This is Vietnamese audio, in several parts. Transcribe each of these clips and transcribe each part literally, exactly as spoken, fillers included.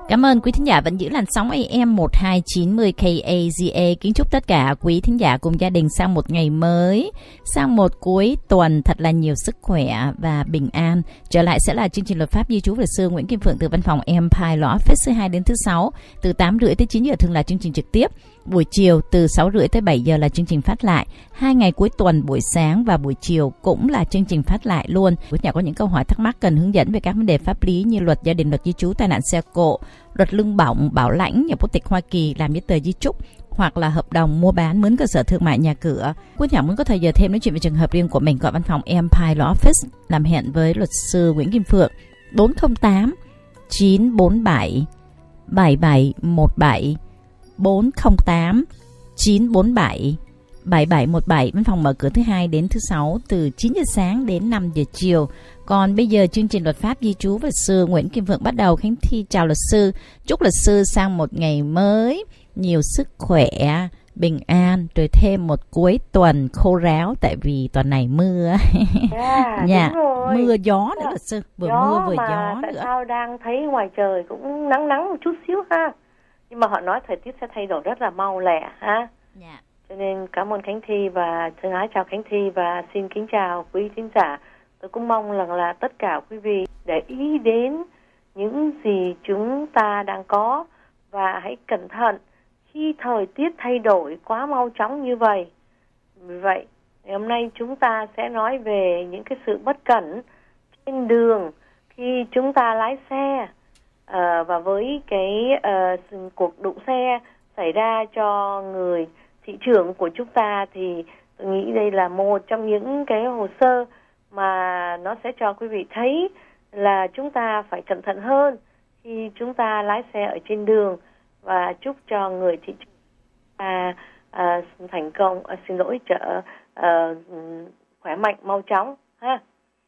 Cảm ơn quý thính giả vẫn giữ làn sóng a em một hai chín không K A Z A. Kính chúc tất cả quý thính giả cùng gia đình sang một ngày mới, sang một cuối tuần thật là nhiều sức khỏe và bình an. Trở lại sẽ là chương trình Luật pháp Di trú luật sư Nguyễn Kim Phượng từ văn phòng Empire Law Office thứ hai đến thứ sáu, từ tám rưỡi tới chín giờ thường là chương trình trực tiếp. Buổi chiều từ sáu rưỡi tới bảy giờ là chương trình phát lại. Hai ngày cuối tuần buổi sáng và buổi chiều cũng là chương trình phát lại luôn. Quý nhà có những câu hỏi thắc mắc cần hướng dẫn về các vấn đề pháp lý như luật gia đình, luật di trú, tai nạn xe cộ, luật lương bổng, bảo lãnh, nhà quốc tịch Hoa Kỳ, làm giấy tờ di trúc hoặc là hợp đồng mua bán, mướn cơ sở thương mại, nhà cửa. Quý nhà muốn có thời giờ thêm nói chuyện về trường hợp riêng của mình, gọi văn phòng Empire Law Office làm hẹn với luật sư Nguyễn Kim Phượng bốn không tám chín bốn bảy bảy bảy một bảy bốn không tám chín bốn bảy bảy bảy một bảy. Văn phòng mở cửa thứ hai đến thứ sáu từ chín giờ sáng đến năm giờ chiều. Còn bây giờ chương trình Luật pháp Di trú luật sư Nguyễn Kim Phượng bắt đầu. Khánh Thi chào luật sư, chúc luật sư sang một ngày mới nhiều sức khỏe, bình an, rồi thêm một cuối tuần khô ráo tại vì tuần này mưa. Yeah, dạ, đúng rồi. mưa gió nữa luật sư, vừa gió mưa vừa mà gió tại nữa. sao đang thấy ngoài trời cũng nắng nắng một chút xíu ha, nhưng mà họ nói thời tiết sẽ thay đổi rất là mau lẹ ha. Dạ. Cho nên cảm ơn Khánh Thi và thân ái chào Khánh Thi và xin kính chào quý thính giả. Tôi cũng mong rằng là tất cả quý vị để ý đến những gì chúng ta đang có và hãy cẩn thận khi thời tiết thay đổi quá mau chóng như vậy. Vì vậy, hôm nay chúng ta sẽ nói về những cái sự bất cẩn trên đường khi chúng ta lái xe, à, và với cái uh, cuộc đụng xe xảy ra cho người thị trưởng của chúng ta thì tôi nghĩ đây là một trong những cái hồ sơ mà nó sẽ cho quý vị thấy là chúng ta phải cẩn thận hơn khi chúng ta lái xe ở trên đường, và chúc cho người thị trưởng à, à, thành công, à, xin lỗi trợ à, khỏe mạnh mau chóng ha.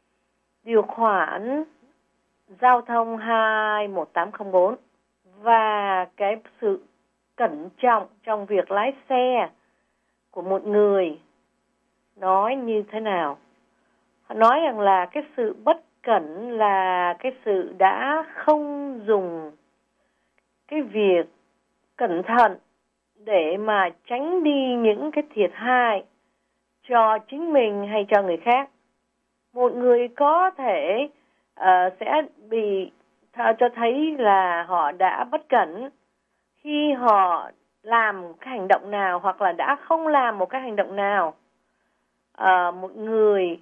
Điều khoản giao thông hai một tám không bốn và cái sự cẩn trọng trong việc lái xe của một người nói như thế nào? Họ nói rằng là cái sự bất cẩn là cái sự đã không dùng cái việc cẩn thận để mà tránh đi những cái thiệt hại cho chính mình hay cho người khác. Một người có thể uh, sẽ bị th- cho thấy là họ đã bất cẩn khi họ làm cái hành động nào hoặc là đã không làm một cái hành động nào. Uh, một người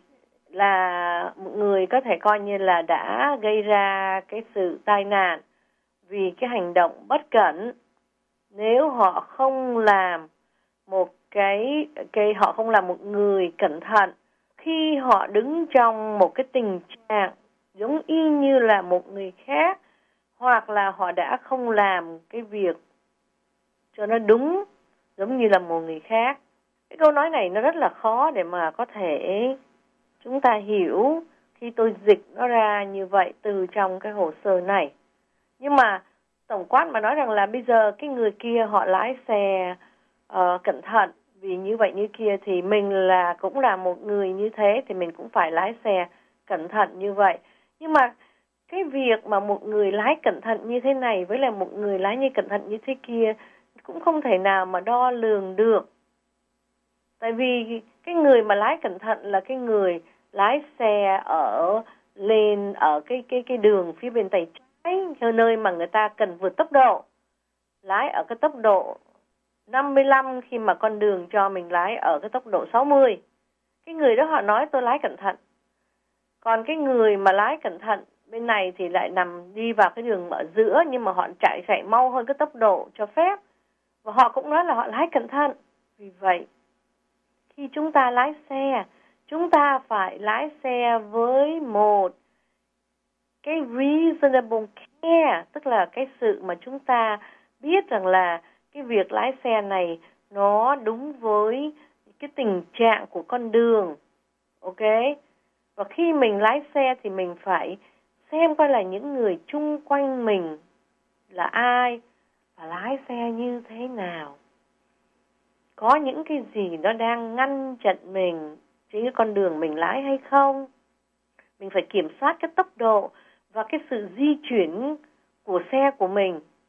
là một người có thể coi như là đã gây ra cái sự tai nạn vì cái hành động bất cẩn. Nếu họ không làm một cái cái họ không là một người cẩn thận khi họ đứng trong một cái tình trạng giống y như là một người khác, hoặc là họ đã không làm cái việc cho nó đúng giống như là một người khác. Cái câu nói này nó rất là khó để mà có thể chúng ta hiểu khi tôi dịch nó ra như vậy từ trong cái hồ sơ này. Nhưng mà tổng quát mà nói rằng là bây giờ cái người kia họ lái xe uh, cẩn thận vì như vậy như kia, thì mình là cũng là một người như thế thì mình cũng phải lái xe cẩn thận như vậy. Nhưng mà cái việc mà một người lái cẩn thận như thế này với là một người lái như cẩn thận như thế kia cũng không thể nào mà đo lường được. Tại vì cái người mà lái cẩn thận là cái người lái xe ở lên ở cái cái cái đường phía bên tay trái, nơi mà người ta cần vượt tốc độ. Lái ở cái tốc độ năm mươi lăm khi mà con đường cho mình lái ở cái tốc độ sáu mươi. Cái người đó họ nói tôi lái cẩn thận. Còn cái người mà lái cẩn thận bên này thì lại nằm đi vào cái đường ở giữa, nhưng mà họ chạy chạy mau hơn cái tốc độ cho phép. Và họ cũng nói là họ lái cẩn thận. Vì vậy, khi chúng ta lái xe, chúng ta phải lái xe với một cái reasonable care, tức là cái sự mà chúng ta biết rằng là cái việc lái xe này nó đúng với cái tình trạng của con đường. Ok? Và khi mình lái xe thì mình phải xem coi là những người chung quanh mình là ai và lái xe như thế nào. Có những cái gì nó đang ngăn chặn mình trên cái con đường mình lái hay không? Mình phải kiểm soát cái tốc độ và cái sự di chuyển của xe của mình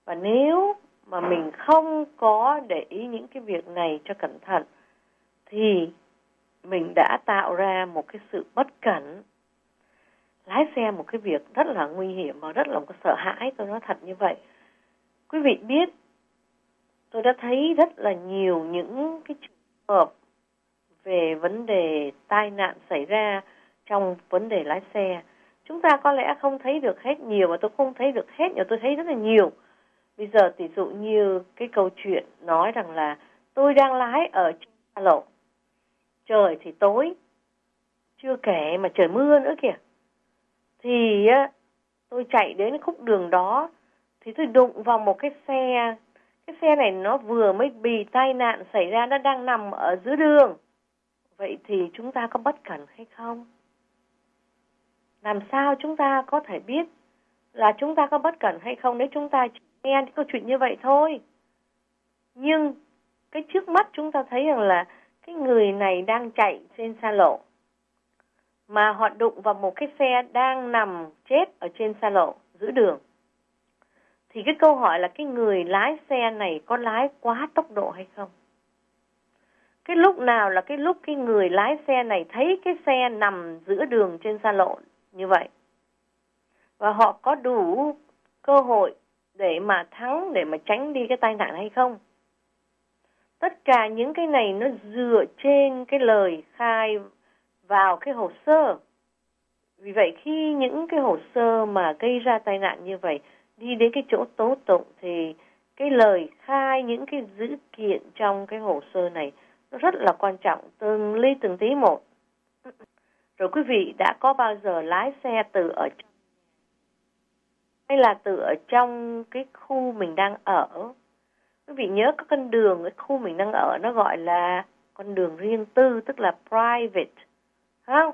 Và nếu mà mình không có để ý những cái việc này cho cẩn thận thì mình đã tạo ra một cái sự bất cẩn. Lái xe một cái việc rất là nguy hiểm và rất là sợ hãi, tôi nói thật như vậy. Quý vị biết, tôi đã thấy rất là nhiều những cái trường hợp về vấn đề tai nạn xảy ra trong vấn đề lái xe. Chúng ta có lẽ không thấy được hết nhiều, và tôi không thấy được hết nhiều, tôi thấy rất là nhiều. Bây giờ tỷ dụ như cái câu chuyện nói rằng là tôi đang lái ở trên xa lộ, trời thì tối, chưa kể mà trời mưa nữa kìa. Thì á, tôi chạy đến khúc đường đó thì tôi đụng vào một cái xe. Cái xe này nó vừa mới bị tai nạn xảy ra, nó đang nằm ở giữa đường. Vậy thì chúng ta có bất cẩn hay không? Làm sao chúng ta có thể biết là chúng ta có bất cẩn hay không nếu chúng ta chỉ nghe cái câu chuyện như vậy thôi? Nhưng cái trước mắt chúng ta thấy rằng là cái người này đang chạy trên xa lộ, mà họ đụng vào một cái xe đang nằm chết ở trên xa lộ giữa đường. Thì cái câu hỏi là cái người lái xe này có lái quá tốc độ hay không? Cái lúc nào là cái lúc cái người lái xe này thấy cái xe nằm giữa đường trên xa lộ như vậy? Và họ có đủ cơ hội để mà thắng, để mà tránh đi cái tai nạn hay không? Tất cả những cái này nó dựa trên cái lời khai vào cái hồ sơ. Vì vậy khi những cái hồ sơ mà gây ra tai nạn như vậy đi đến cái chỗ tố tụng thì cái lời khai, những cái dữ kiện trong cái hồ sơ này nó rất là quan trọng, từng ly từng tí một. Rồi quý vị đã có bao giờ lái xe từ ở trong hay là từ ở trong cái khu mình đang ở? Quý vị nhớ có con đường, cái khu mình đang ở nó gọi là con đường riêng tư, tức là private, không?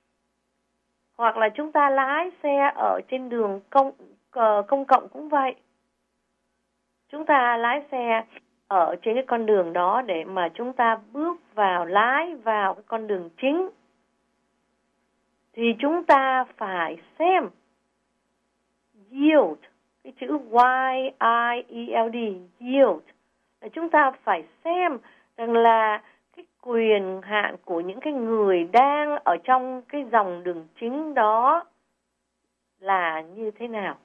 Hoặc là chúng ta lái xe ở trên đường công công cộng cũng vậy. Chúng ta lái xe ở trên cái con đường đó để mà chúng ta bước vào, lái vào cái con đường chính, thì chúng ta phải xem yield, cái chữ Y I E L D, yield, là chúng ta phải xem rằng là cái quyền hạn của những cái người đang ở trong cái dòng đường chính đó là như thế nào.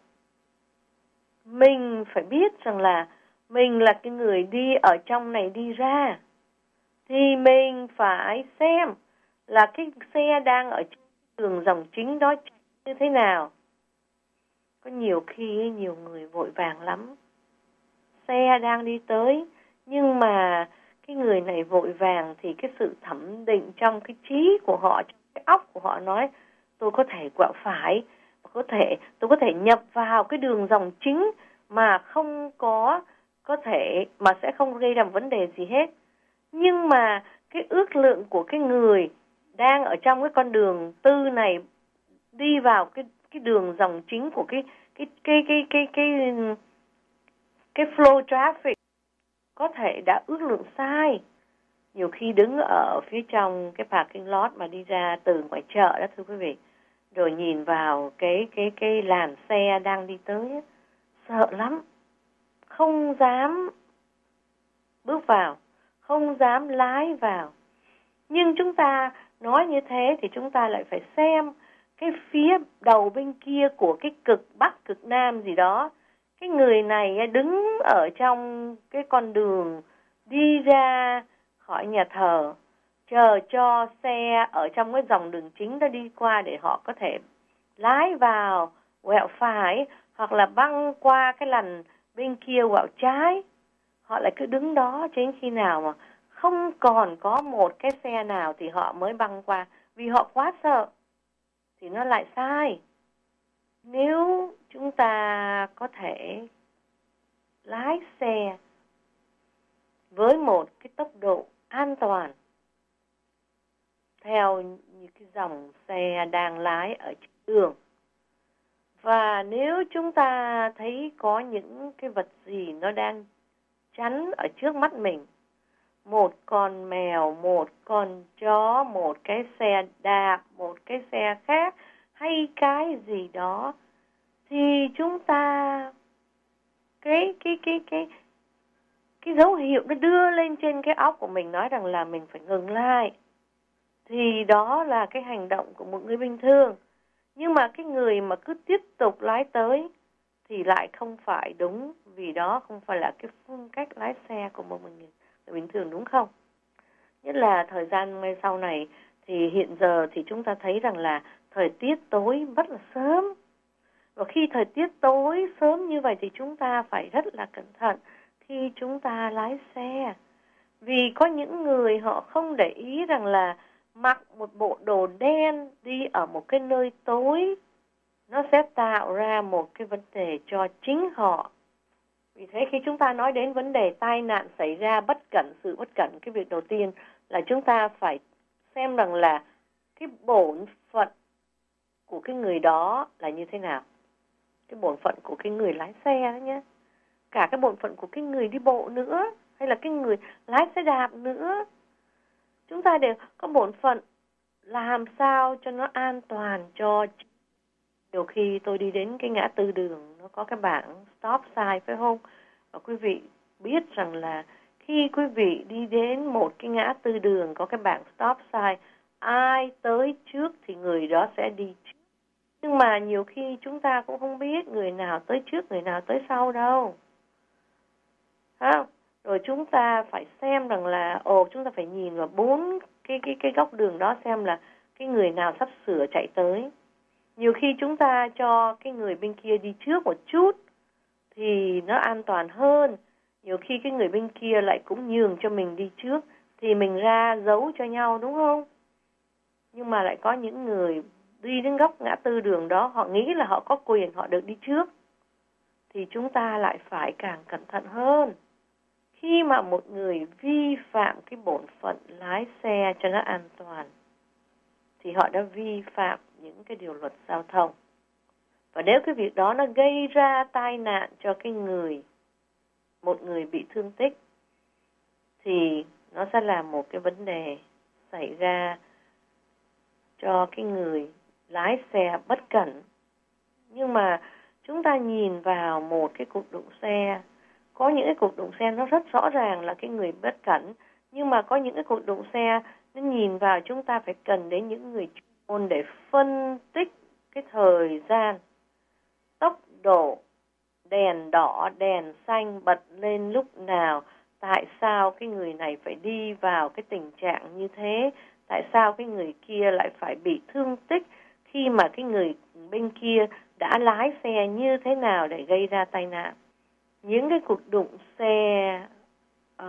Mình phải biết rằng là mình là cái người đi ở trong này đi ra, thì mình phải xem là cái xe đang ở trên đường dòng chính đó như thế nào. Có nhiều khi nhiều người vội vàng lắm, xe đang đi tới, nhưng mà cái người này vội vàng thì cái sự thẩm định trong cái trí của họ, trong cái óc của họ nói tôi có thể quẹo phải, có thể tôi có thể nhập vào cái đường dòng chính mà không có có thể mà sẽ không gây ra vấn đề gì hết. Nhưng mà cái ước lượng của cái người đang ở trong cái con đường tư này đi vào cái cái đường dòng chính của cái cái cái cái cái cái cái, cái flow traffic có thể đã ước lượng sai. Nhiều khi đứng ở phía trong cái parking lot mà đi ra từ ngoài chợ đó thưa quý vị, rồi nhìn vào cái cái cái làn xe đang đi tới, sợ lắm, không dám bước vào, không dám lái vào. Nhưng chúng ta nói như thế thì chúng ta lại phải xem cái phía đầu bên kia của cái cực Bắc, cực Nam gì đó. Cái người này đứng ở trong cái con đường đi ra khỏi nhà thờ, chờ cho xe ở trong cái dòng đường chính đó đi qua để họ có thể lái vào, quẹo phải, hoặc là băng qua cái làn bên kia quẹo trái. Họ lại cứ đứng đó cho đến khi nào mà không còn có một cái xe nào thì họ mới băng qua, vì họ quá sợ. Thì nó lại sai. Nếu chúng ta có thể lái xe với một cái tốc độ an toàn theo như cái dòng xe đang lái ở trên đường, và nếu chúng ta thấy có những cái vật gì nó đang chắn ở trước mắt mình, một con mèo, một con chó, một cái xe đạp, một cái xe khác hay cái gì đó, thì chúng ta cái cái cái cái cái dấu hiệu nó đưa lên trên cái óc của mình nói rằng là mình phải ngừng lại, thì đó là cái hành động của một người bình thường. Nhưng mà cái người mà cứ tiếp tục lái tới thì lại không phải đúng, vì đó không phải là cái phương cách lái xe của một người bình thường, đúng không? Nhất là thời gian ngay sau này thì hiện giờ thì chúng ta thấy rằng là thời tiết tối rất là sớm. Và khi thời tiết tối sớm như vậy thì chúng ta phải rất là cẩn thận khi chúng ta lái xe. Vì có những người họ không để ý rằng là mặc một bộ đồ đen đi ở một cái nơi tối, nó sẽ tạo ra một cái vấn đề cho chính họ. Vì thế khi chúng ta nói đến vấn đề tai nạn xảy ra, bất cẩn, sự bất cẩn, cái việc đầu tiên là chúng ta phải xem rằng là cái bổn phận của cái người đó là như thế nào. Cái bổn phận của cái người lái xe đó nhé. Cả cái bổn phận của cái người đi bộ nữa, hay là cái người lái xe đạp nữa. Chúng ta đều có bổn phận làm sao cho nó an toàn cho. Nhiều khi tôi đi đến cái ngã tư đường, nó có cái bảng stop sign phải không? Và quý vị biết rằng là khi quý vị đi đến một cái ngã tư đường có cái bảng stop sign, ai tới trước thì người đó sẽ đi trước. Nhưng mà nhiều khi chúng ta cũng không biết người nào tới trước, người nào tới sau đâu. Không? Rồi chúng ta phải xem rằng là, ồ, chúng ta phải nhìn vào bốn cái, cái, cái góc đường đó xem là cái người nào sắp sửa chạy tới. Nhiều khi chúng ta cho cái người bên kia đi trước một chút thì nó an toàn hơn. Nhiều khi cái người bên kia lại cũng nhường cho mình đi trước thì mình ra giấu cho nhau, đúng không? Nhưng mà lại có những người đi đến góc ngã tư đường đó, họ nghĩ là họ có quyền, họ được đi trước. Thì chúng ta lại phải càng cẩn thận hơn. Khi mà một người vi phạm cái bổn phận lái xe cho nó an toàn, thì họ đã vi phạm những cái điều luật giao thông. Và nếu cái việc đó nó gây ra tai nạn cho cái người, một người bị thương tích, thì nó sẽ là một cái vấn đề xảy ra cho cái người lái xe bất cẩn. Nhưng mà chúng ta nhìn vào một cái cuộc đụng xe, có những cái cuộc đụng xe nó rất rõ ràng là cái người bất cẩn, nhưng mà có những cái cuộc đụng xe nó nhìn vào chúng ta phải cần đến những người chuyên môn để phân tích cái thời gian, tốc độ, đèn đỏ, đèn xanh bật lên lúc nào, tại sao cái người này phải đi vào cái tình trạng như thế, tại sao cái người kia lại phải bị thương tích khi mà cái người bên kia đã lái xe như thế nào để gây ra tai nạn. Những cái cuộc đụng xe uh,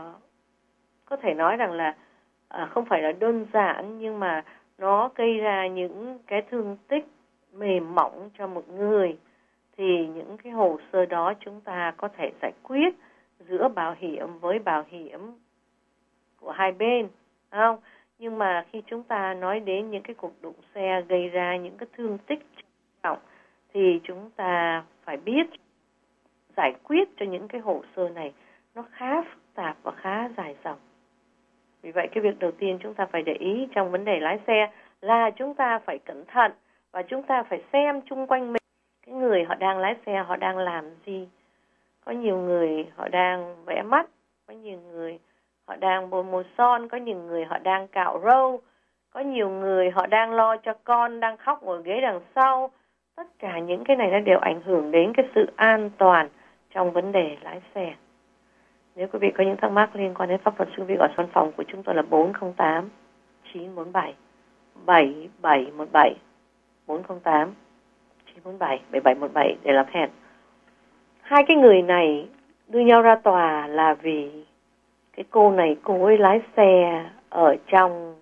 có thể nói rằng là uh, không phải là đơn giản, nhưng mà nó gây ra những cái thương tích mềm mỏng cho một người, thì những cái hồ sơ đó chúng ta có thể giải quyết giữa bảo hiểm với bảo hiểm của hai bên, không? Nhưng mà khi chúng ta nói đến những cái cuộc đụng xe gây ra những cái thương tích trọng thì chúng ta phải biết giải quyết cho những cái hồ sơ này nó khá phức tạp và khá dài dòng. Vì vậy cái việc đầu tiên chúng ta phải để ý trong vấn đề lái xe là chúng ta phải cẩn thận và chúng ta phải xem chung quanh mình cái người họ đang lái xe họ đang làm gì. Có nhiều người họ đang vẽ mắt, có nhiều người họ đang bôi màu son, có nhiều người họ đang cạo râu, có nhiều người họ đang lo cho con đang khóc ngồi ghế đằng sau. Tất cả những cái này nó đều ảnh hưởng đến cái sự an toàn trong vấn đề lái xe. Nếu quý vị có những thắc mắc liên quan đến pháp luật, quý vị gọi số văn phòng của chúng tôi là bốn không tám chín bốn bảy bảy bảy một bảy, bốn không tám chín bốn bảy bảy bảy một bảy để làm hẹn. Hai cái người này đưa nhau ra tòa là vì cái cô này cô ấy lái xe ở trong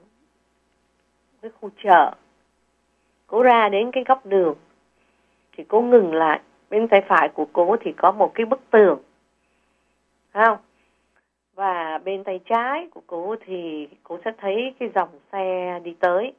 cái khu chợ. Cô ra đến cái góc đường thì cô ngừng lại. Bên tay phải của cô thì có một cái bức tường, không? Và bên tay trái của cô thì cô sẽ thấy cái dòng xe đi tới.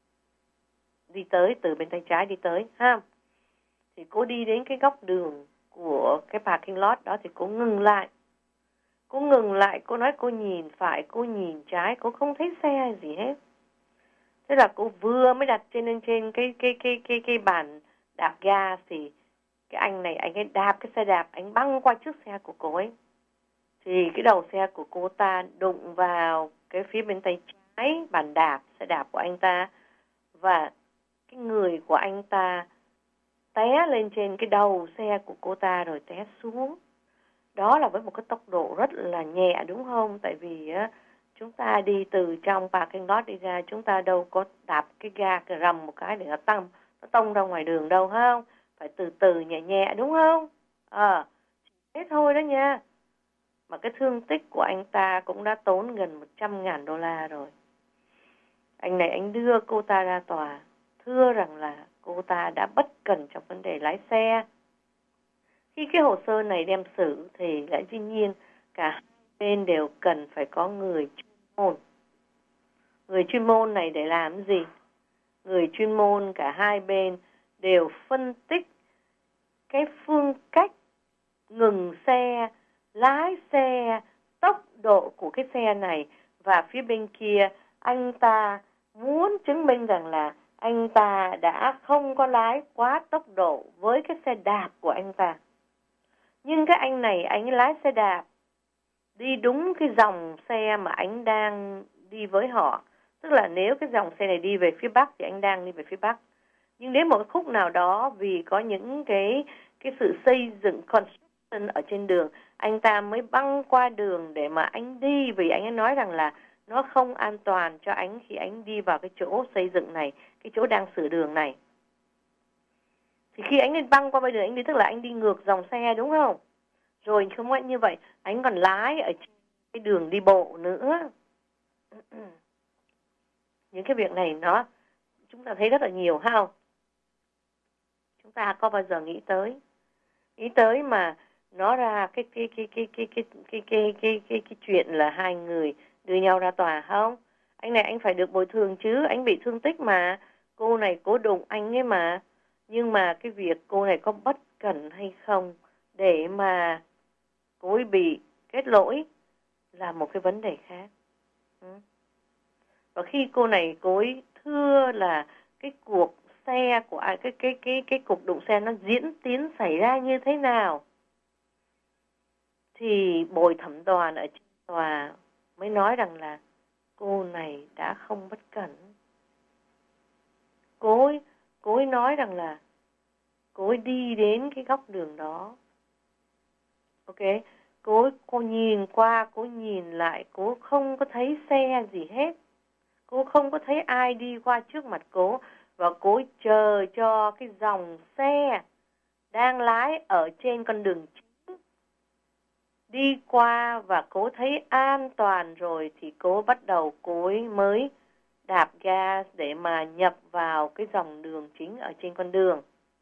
Đi tới từ bên tay trái đi tới, ha. Thì cô đi đến cái góc đường của cái parking lot đó thì cô ngừng lại. Cô ngừng lại, cô nói cô nhìn phải, cô nhìn trái, cô không thấy xe gì hết. Thế là cô vừa mới đặt trên lên trên cái cái cái cái cái bàn đạp ga thì cái anh này anh ấy đạp cái xe đạp, anh băng qua trước xe của cô ấy. Thì cái đầu xe của cô ta đụng vào cái phía bên tay trái bàn đạp, xe đạp của anh ta. Và cái người của anh ta té lên trên cái đầu xe của cô ta rồi té xuống. Đó là với một cái tốc độ rất là nhẹ đúng không? Tại vì á, chúng ta đi từ trong parking lot đi ra, chúng ta đâu có đạp cái ga cái rầm một cái để nó tăng, nó tông ra ngoài đường đâu không? Phải từ từ nhẹ nhẹ đúng không? Ờ, à, thế thôi đó nha. Mà cái thương tích của anh ta cũng đã tốn gần một trăm ngàn đô la rồi. Anh này anh đưa cô ta ra tòa, thưa rằng là cô ta đã bất cẩn trong vấn đề lái xe. Khi cái hồ sơ này đem xử thì lẽ dĩ nhiên cả hai bên đều cần phải có người chuyên môn. Người chuyên môn này để làm gì? Người chuyên môn cả hai bên đều phân tích cái phương cách ngừng xe, lái xe, tốc độ của cái xe này. Và phía bên kia anh ta muốn chứng minh rằng là anh ta đã không có lái quá tốc độ với cái xe đạp của anh ta. Nhưng cái anh này anh lái xe đạp đi đúng cái dòng xe mà anh đang đi với họ. Tức là nếu cái dòng xe này đi về phía Bắc thì anh đang đi về phía Bắc. Nhưng đến một cái khúc nào đó vì có những cái cái sự xây dựng construction ở trên đường, anh ta mới băng qua đường để mà anh đi, vì anh ấy nói rằng là nó không an toàn cho anh khi anh đi vào cái chỗ xây dựng này, cái chỗ đang sửa đường này. Thì khi anh ấy băng qua bên đường anh đi, tức là anh đi ngược dòng xe đúng không? Rồi không phải như vậy, anh còn lái ở cái đường đi bộ nữa. Những cái việc này nó chúng ta thấy rất là nhiều ha không? Chúng ta có bao giờ nghĩ tới nghĩ tới mà nó ra cái cái cái cái cái cái cái cái cái cái cái chuyện là hai người đưa nhau ra tòa không? Anh này anh phải được bồi thường chứ, anh bị thương tích mà, cô này cố đụng anh ấy mà. Nhưng mà cái việc cô này có bất cẩn hay không để mà cô ấy bị kết lỗi là một cái vấn đề khác. Và khi cô này cô ấy thưa là cái cuộc xe của ai, cái cái cái cái cuộc đụng xe nó diễn tiến xảy ra như thế nào, thì bồi thẩm đoàn ở trên tòa mới nói rằng là cô này đã không bất cẩn. Cô ấy, cô ấy nói rằng là cô ấy đi đến cái góc đường đó. Ok, cô ấy, cô nhìn qua, cô nhìn lại, cô không có thấy xe gì hết. Cô không có thấy ai đi qua trước mặt cô. Và cô ấy chờ cho cái dòng xe đang lái ở trên con đường chính đi qua, và cô thấy an toàn rồi thì cô bắt đầu cô ấy mới đạp ga để mà nhập vào cái dòng đường chính ở trên con đường.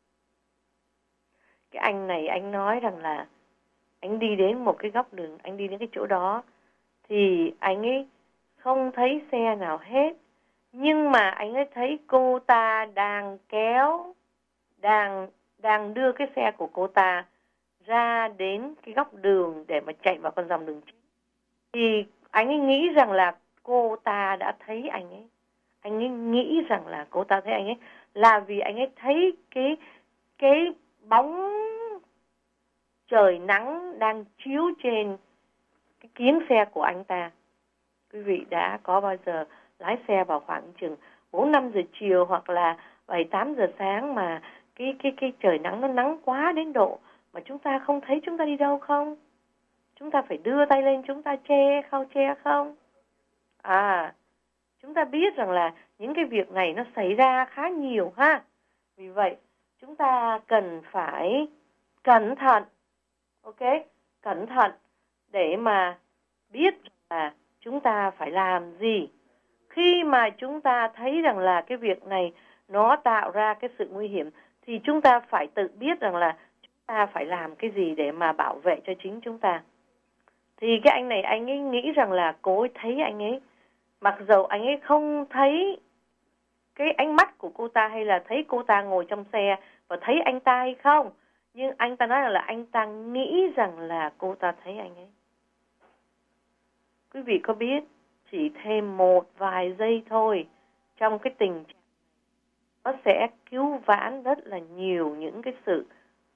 Cái anh này anh nói rằng là anh đi đến một cái góc đường, anh đi đến cái chỗ đó thì anh ấy không thấy xe nào hết. Nhưng mà anh ấy thấy cô ta đang kéo, đang đang đưa cái xe của cô ta ra đến cái góc đường để mà chạy vào con dòng đường chính. Thì anh ấy nghĩ rằng là cô ta đã thấy anh ấy. Anh ấy nghĩ rằng là cô ta thấy anh ấy là vì anh ấy thấy cái cái bóng trời nắng đang chiếu trên cái kiến xe của anh ta. Quý vị đã có bao giờ lái xe vào khoảng chừng bốn năm giờ chiều hoặc là bảy tám giờ sáng mà cái cái cái trời nắng nó nắng quá đến độ mà chúng ta không thấy chúng ta đi đâu không? Chúng ta phải đưa tay lên chúng ta che không che không? À, chúng ta biết rằng là những cái việc này nó xảy ra khá nhiều ha. Vì vậy, chúng ta cần phải cẩn thận. Ok, cẩn thận để mà biết là chúng ta phải làm gì. Khi mà chúng ta thấy rằng là cái việc này nó tạo ra cái sự nguy hiểm thì chúng ta phải tự biết rằng là chúng ta phải làm cái gì để mà bảo vệ cho chính chúng ta. Thì cái anh này anh ấy nghĩ rằng là cô ấy thấy anh ấy, mặc dầu anh ấy không thấy cái ánh mắt của cô ta hay là thấy cô ta ngồi trong xe và thấy anh ta hay không, nhưng anh ta nói rằng là anh ta nghĩ rằng là cô ta thấy anh ấy. Quý vị có biết chỉ thêm một vài giây thôi trong cái tình trạng nó sẽ cứu vãn rất là nhiều những cái sự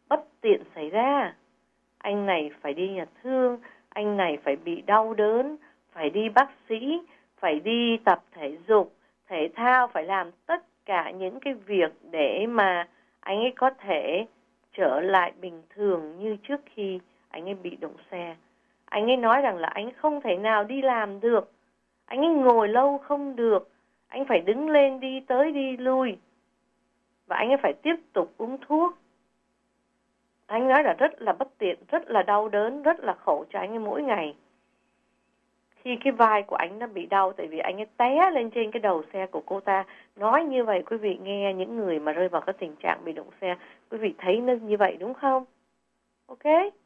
bất tiện xảy ra. Anh này phải đi nhà thương, anh này phải bị đau đớn, phải đi bác sĩ, phải đi tập thể dục, thể thao, phải làm tất cả những cái việc để mà anh ấy có thể trở lại bình thường như trước khi anh ấy bị đụng xe. Anh ấy nói rằng là anh không thể nào đi làm được, anh ấy ngồi lâu không được, anh phải đứng lên đi tới đi lui, và anh ấy phải tiếp tục uống thuốc. Anh nói là rất là bất tiện, rất là đau đớn, rất là khổ cho anh ấy mỗi ngày. Khi cái vai của anh nó bị đau, tại vì anh ấy té lên trên cái đầu xe của cô ta. Nói như vậy quý vị nghe, những người mà rơi vào cái tình trạng bị đụng xe, quý vị thấy nó như vậy đúng không? Ok?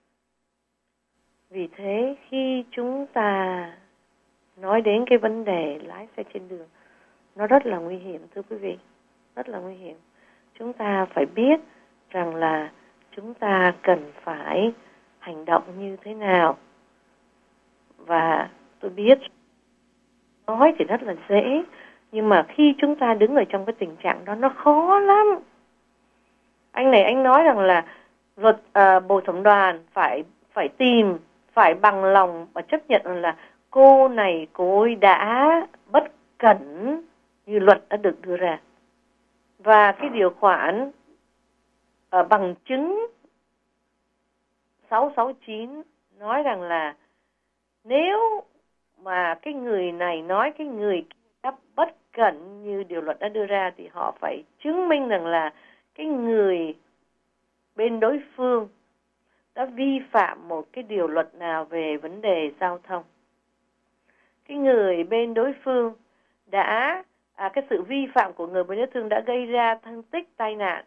Vì thế khi chúng ta nói đến cái vấn đề lái xe trên đường, nó rất là nguy hiểm thưa quý vị, rất là nguy hiểm. Chúng ta phải biết rằng là chúng ta cần phải hành động như thế nào. Và tôi biết nói thì rất là dễ, nhưng mà khi chúng ta đứng ở trong cái tình trạng đó nó khó lắm. Anh này anh nói rằng là luật à, bồi thẩm đoàn phải phải tìm, phải bằng lòng và chấp nhận là cô này cô ấy đã bất cẩn như luật đã được đưa ra. Và cái điều khoản à, bằng chứng sáu sáu chín nói rằng là nếu mà cái người này nói cái người đã bất cẩn như điều luật đã đưa ra thì họ phải chứng minh rằng là cái người bên đối phương đã vi phạm một cái điều luật nào về vấn đề giao thông. Cái người bên đối phương đã, à, cái sự vi phạm của người bên đối phương đã gây ra thương tích tai nạn.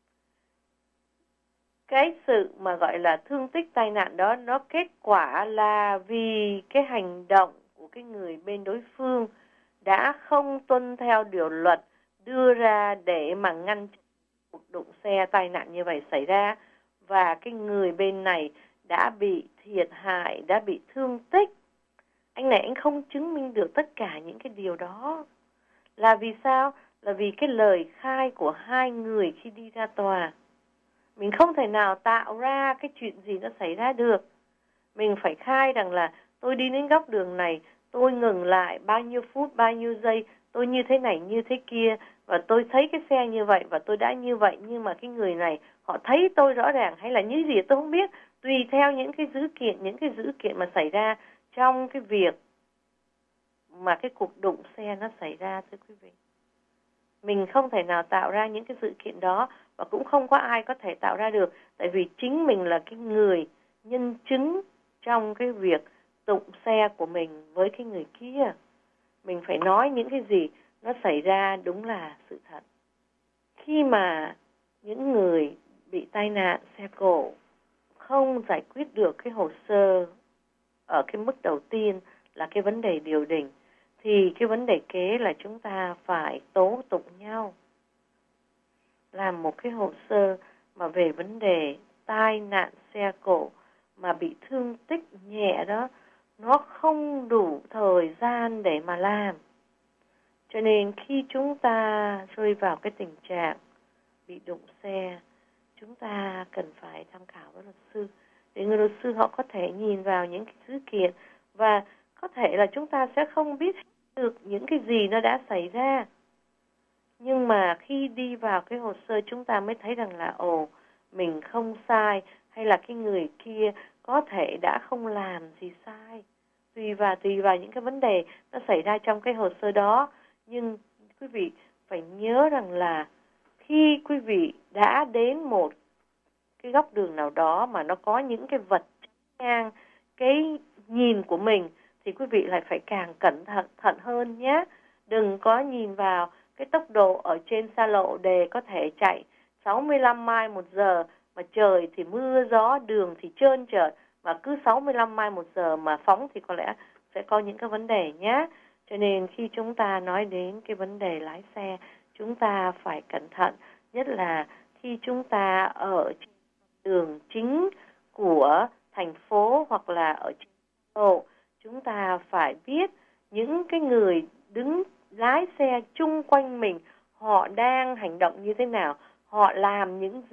Cái sự mà gọi là thương tích tai nạn đó nó kết quả là vì cái hành động của cái người bên đối phương đã không tuân theo điều luật đưa ra để mà ngăn cuộc đụng xe tai nạn như vậy xảy ra, và cái người bên này đã bị thiệt hại, đã bị thương tích. Anh này anh không chứng minh được tất cả những cái điều đó. Là vì sao? Là vì cái lời khai của hai người khi đi ra tòa. Mình không thể nào tạo ra cái chuyện gì nó xảy ra được. Mình phải khai rằng là tôi đi đến góc đường này, tôi ngừng lại bao nhiêu phút, bao nhiêu giây, tôi như thế này, như thế kia, và tôi thấy cái xe như vậy, và tôi đã như vậy, nhưng mà cái người này, họ thấy tôi rõ ràng hay là như gì tôi không biết, tùy theo những cái dữ kiện, những cái dữ kiện mà xảy ra trong cái việc mà cái cuộc đụng xe nó xảy ra, thưa quý vị. Mình không thể nào tạo ra những cái sự kiện đó, và cũng không có ai có thể tạo ra được, tại vì chính mình là cái người nhân chứng trong cái việc đụng xe của mình với cái người kia. Mình phải nói những cái gì nó xảy ra đúng là sự thật. Khi mà những người bị tai nạn xe cộ không giải quyết được cái hồ sơ ở cái mức đầu tiên là cái vấn đề điều đình, thì cái vấn đề kế là chúng ta phải tố tụng nhau. Làm một cái hồ sơ mà về vấn đề tai nạn xe cộ mà bị thương tích nhẹ đó, nó không đủ thời gian để mà làm. Cho nên khi chúng ta rơi vào cái tình trạng bị đụng xe, chúng ta cần phải tham khảo với luật sư, để người luật sư họ có thể nhìn vào những cái dữ kiện, và có thể là chúng ta sẽ không biết được những cái gì nó đã xảy ra. Nhưng mà khi đi vào cái hồ sơ chúng ta mới thấy rằng là ồ, mình không sai, hay là cái người kia có thể đã không làm gì sai. Tùy vào, tùy vào những cái vấn đề nó xảy ra trong cái hồ sơ đó. Nhưng quý vị phải nhớ rằng là khi quý vị đã đến một cái góc đường nào đó mà nó có những cái vật ngang cái nhìn của mình, thì quý vị lại phải càng cẩn thận thận hơn nhé. Đừng có nhìn vào cái tốc độ ở trên xa lộ đề có thể chạy sáu mươi lăm mai một giờ, mà trời thì mưa gió, đường thì trơn trượt, mà cứ sáu mươi lăm mai một giờ mà phóng thì có lẽ sẽ có những cái vấn đề nhé. Cho nên khi chúng ta nói đến cái vấn đề lái xe, chúng ta phải cẩn thận, nhất là khi chúng ta ở đường chính của thành phố hoặc là ở trên lộ, chúng ta phải biết những cái người đứng lái xe chung quanh mình họ đang hành động như thế nào, họ làm những gì,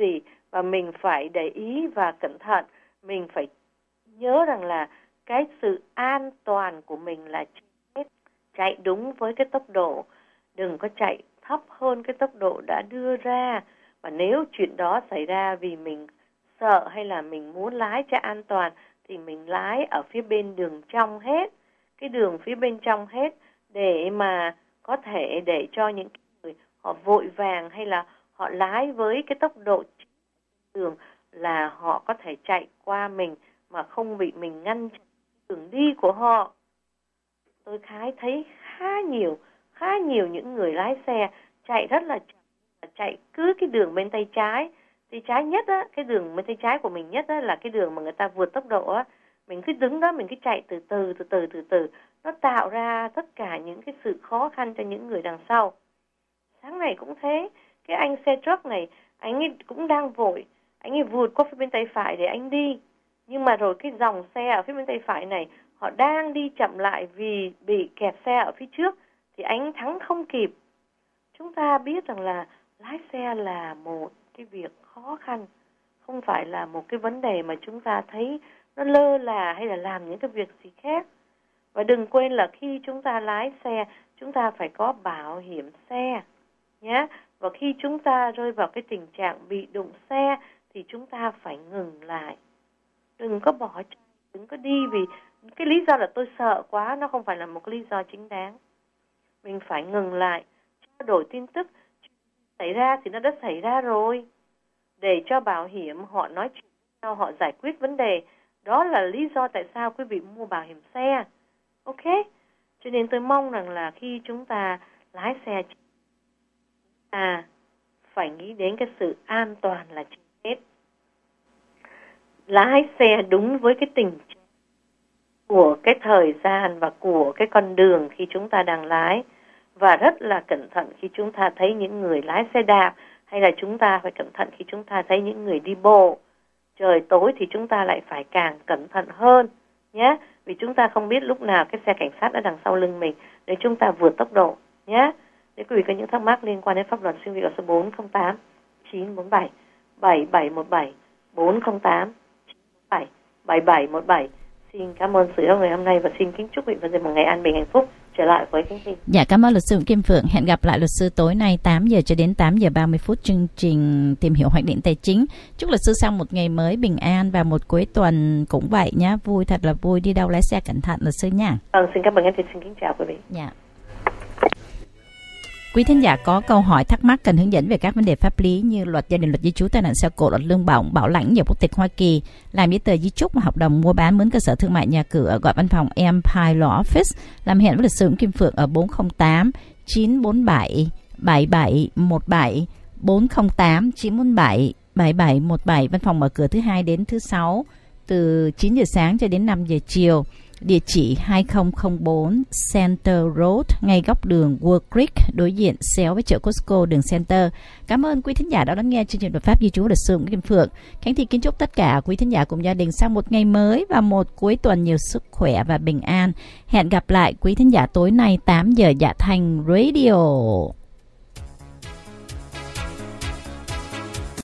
và mình phải để ý và cẩn thận. Mình phải nhớ rằng là cái sự an toàn của mình là chạy đúng với cái tốc độ, đừng có chạy thấp hơn cái tốc độ đã đưa ra. Và nếu chuyện đó xảy ra vì mình sợ hay là mình muốn lái cho an toàn thì mình lái ở phía bên đường trong hết, cái đường phía bên trong hết, để mà có thể để cho những người họ vội vàng hay là họ lái với cái tốc độ đường là họ có thể chạy qua mình mà không bị mình ngăn đường đi của họ. Tôi khá thấy khá nhiều, khá nhiều những người lái xe chạy rất là chạy cứ cái đường bên tay trái, tay trái nhất á, cái đường bên tay trái của mình nhất á là cái đường mà người ta vượt tốc độ á, mình cứ đứng đó mình cứ chạy từ từ từ từ từ từ, nó tạo ra tất cả những cái sự khó khăn cho những người đằng sau. Sáng này cũng thế, cái anh xe truck này, anh ấy cũng đang vội, anh ấy vượt qua phía bên tay phải để anh đi, nhưng mà rồi cái dòng xe ở phía bên tay phải này họ đang đi chậm lại vì bị kẹt xe ở phía trước thì anh thắng không kịp. Chúng ta biết rằng là lái xe là một cái việc khó khăn, không phải là một cái vấn đề mà chúng ta thấy nó lơ là hay là làm những cái việc gì khác. Và đừng quên là khi chúng ta lái xe, chúng ta phải có bảo hiểm xe nhé. Và khi chúng ta rơi vào cái tình trạng bị đụng xe thì chúng ta phải ngừng lại. Đừng có bỏ chạy, đừng có đi vì cái lý do là tôi sợ quá, nó không phải là một cái lý do chính đáng. Mình phải ngừng lại, trao đổi tin tức. Xảy ra thì nó đã xảy ra rồi. Để cho bảo hiểm họ nói chuyện nhau, họ giải quyết vấn đề. Đó là lý do tại sao quý vị mua bảo hiểm xe. Ok? Cho nên tôi mong rằng là khi chúng ta lái xe, à, phải nghĩ đến cái sự an toàn là trên hết. Lái xe đúng với cái tình trạng của cái thời gian và của cái con đường khi chúng ta đang lái. Và rất là cẩn thận khi chúng ta thấy những người lái xe đạp, hay là chúng ta phải cẩn thận khi chúng ta thấy những người đi bộ. Trời tối thì chúng ta lại phải càng cẩn thận hơn nhé, vì chúng ta không biết lúc nào cái xe cảnh sát ở đằng sau lưng mình để chúng ta vượt tốc độ nhé. Nếu quý vị có những thắc mắc liên quan đến pháp luật, xin quý vị gọi số bốn không tám chín bốn bảy bảy bảy một bảy, bốn không tám chín bốn bảy bảy bảy một bảy. Xin cảm ơn sự yêu người hôm nay và xin kính chúc quý vị một ngày an bình hạnh phúc. Trở lại với Khánh Thi. Dạ, cảm ơn luật sư Kim Phượng. Hẹn gặp lại luật sư tối nay tám giờ cho đến tám giờ ba mươi phút chương trình tìm hiểu hoạch định tài chính. Chúc luật sư sau một ngày mới bình an và một cuối tuần cũng vậy nhá, vui thật là vui, đi đâu lái xe cẩn thận luật sư nha. Vâng, xin cảm ơn anh, xin kính chào quý vị. Dạ. Quý thính giả có câu hỏi thắc mắc cần hướng dẫn về các vấn đề pháp lý như luật gia đình, luật di trú, tai nạn xe cộ, luật lương bổng, bảo lãnh, nhiều quốc tịch Hoa Kỳ, làm giấy tờ di chúc và hợp đồng mua bán, mướn cơ sở thương mại, nhà cửa, gọi văn phòng Empire Law Office, làm hẹn với luật sư Kim Phượng ở bốn không tám chín bốn bảy bảy bảy một bảy, bốn không tám chín bốn bảy bảy bảy một bảy. Văn phòng mở cửa thứ hai đến thứ sáu từ chín giờ sáng cho đến năm giờ chiều. Địa chỉ hai không không bốn Center Road, ngay góc đường World Creek, đối diện xéo với chợ Costco, đường Center. Cảm ơn quý thính giả đã lắng nghe chương trình luật pháp di trú luật sư Kim Phượng. Khánh Thi kính chúc tất cả quý thính giả cùng gia đình sang một ngày mới và một cuối tuần nhiều sức khỏe và bình an. Hẹn gặp lại quý thính giả tối nay tám giờ Dạ Thanh Radio.